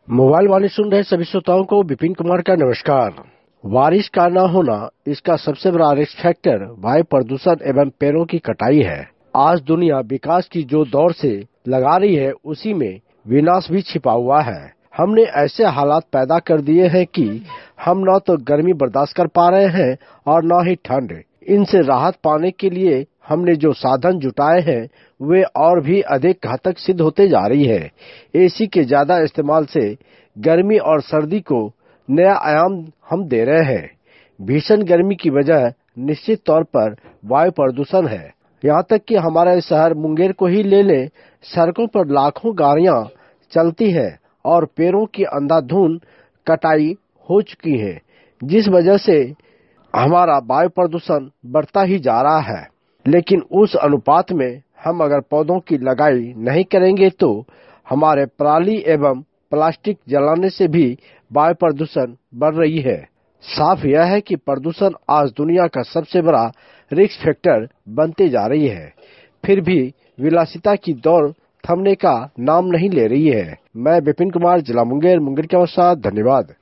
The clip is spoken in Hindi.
मोबाइल वाणी सुन रहे सभी श्रोताओं को विपिन कुमार का नमस्कार। बारिश का न होना, इसका सबसे बड़ा रिस्क फैक्टर वायु प्रदूषण एवं पेड़ों की कटाई है। आज दुनिया विकास की जो दौड़ से लगा रही है, उसी में विनाश भी छिपा हुआ है। हमने ऐसे हालात पैदा कर दिए हैं कि हम न तो गर्मी बर्दाश्त कर पा रहे हैं और न ही ठंड। इनसे राहत पाने के लिए हमने जो साधन जुटाए हैं, वे और भी अधिक घातक सिद्ध होते जा रही है। एसी के ज्यादा इस्तेमाल से गर्मी और सर्दी को नया आयाम हम दे रहे हैं। भीषण गर्मी की वजह निश्चित तौर पर वायु प्रदूषण है। यहाँ तक कि हमारे शहर मुंगेर को ही ले लें, सड़कों पर लाखों गाड़ियां चलती हैं और पेड़ों की अंधाधुंध कटाई हो चुकी है, जिस वजह से हमारा वायु प्रदूषण बढ़ता ही जा रहा है। लेकिन उस अनुपात में हम अगर पौधों की लगाई नहीं करेंगे तो हमारे पराली एवं प्लास्टिक जलाने से भी वायु प्रदूषण बढ़ रही है। साफ यह है कि प्रदूषण आज दुनिया का सबसे बड़ा रिस्क फैक्टर बनते जा रही है। फिर भी विलासिता की दौड़ थमने का नाम नहीं ले रही है। मैं विपिन कुमार, जिला मुंगेर के साथ। धन्यवाद।